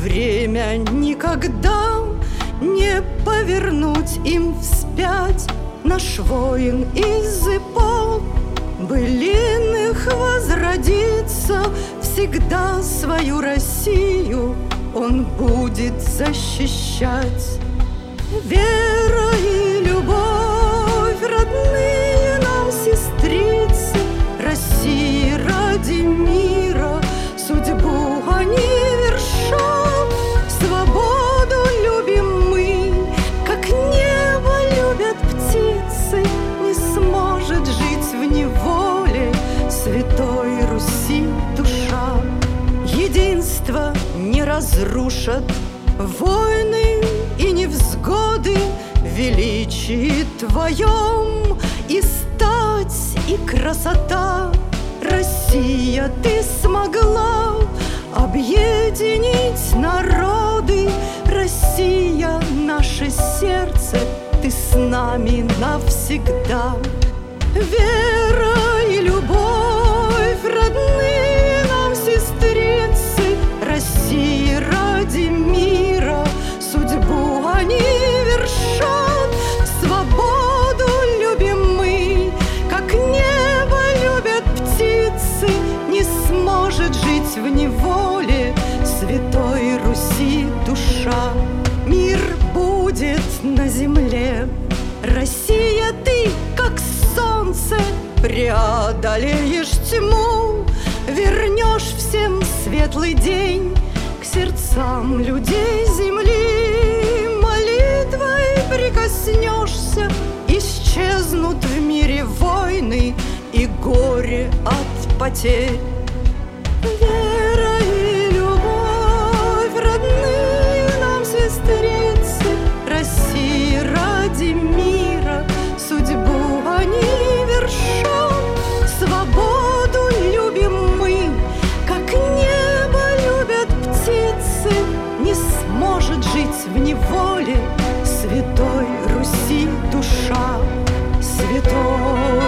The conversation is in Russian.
время никогда не повернуть им вспять. Наш воин из эпох былинных возродится, всегда свою Россию он будет защищать. Вера и любовь, родные нам сестрицы, России ради мира судьбу они вершат. Свободу любим мы, как небо любят птицы, не сможет жить в неволе Святой Руси душа. Единство не разрушат войны и невзгоды, в величии твоем и стать, и красота. Россия, ты смогла объединить народы. Россия, наше сердце, ты с нами навсегда. Вера и любовь, родные нам сестрицы, России ради мира судьбу они вершат. Свободу любим мы, как небо любят птицы, не сможет жить в неволе Святой Руси душа. Мир будет на земле, Россия, ты, как солнце, преодолеешь тьму, вернешь всем светлый день к сердцам людей земли. Молитвой прикоснешься, исчезнут в мире войны и горе от потерь. Вера и любовь, родные нам сестрицы, России ради мира судьбу они вершат. Свободу любим мы, как небо любят птицы, не сможет жить в неволе Святой Руси душа. Святой